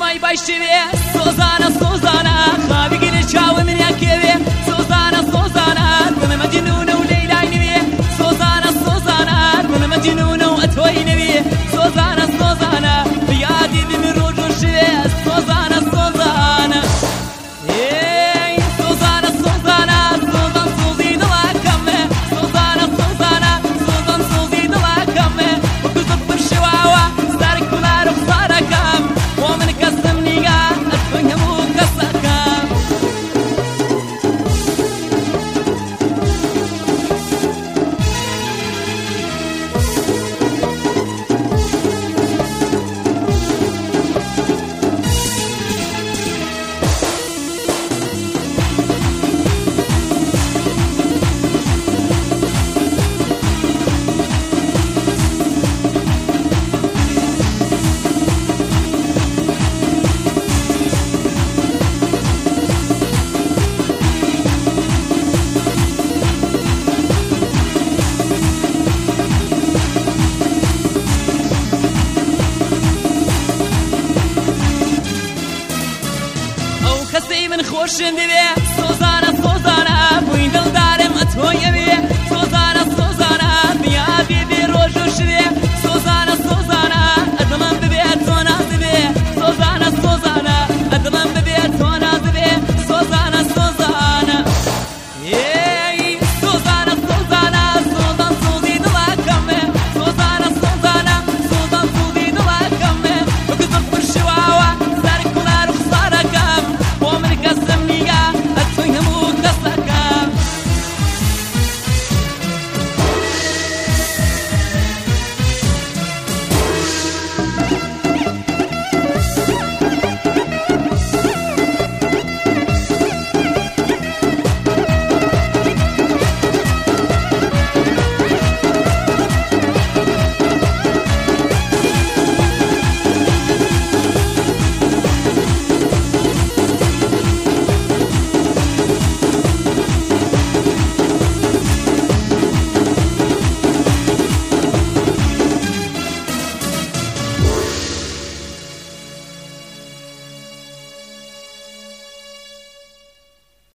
سینەمای باشوێ سۆزانە سۆزانە خاویگەنە چاوە منیاکەوێ سۆزانە سۆزانە بڵێ مەجنونە و لەیلای نوێ سۆزانە سۆزانە بڵێ مەجنونە و ئەتۆی نەوێ سۆزانە سۆزانە بیادی بمن ڕۆژ و شوێ سۆزانە سۆزانە سۆزانە سۆزانە سۆزان سۆزی دڵاکەمێ سۆزانە سۆزانە سۆزان سۆزی دڵاکەمێ وەکوزت بشواوە سەر کولار و خسارەکەم بۆ من کەسم نیگە ئەتۆی هەموو کەسەکەم خۆشم دەوێ سۆزانە سۆزانە بووین دڵدا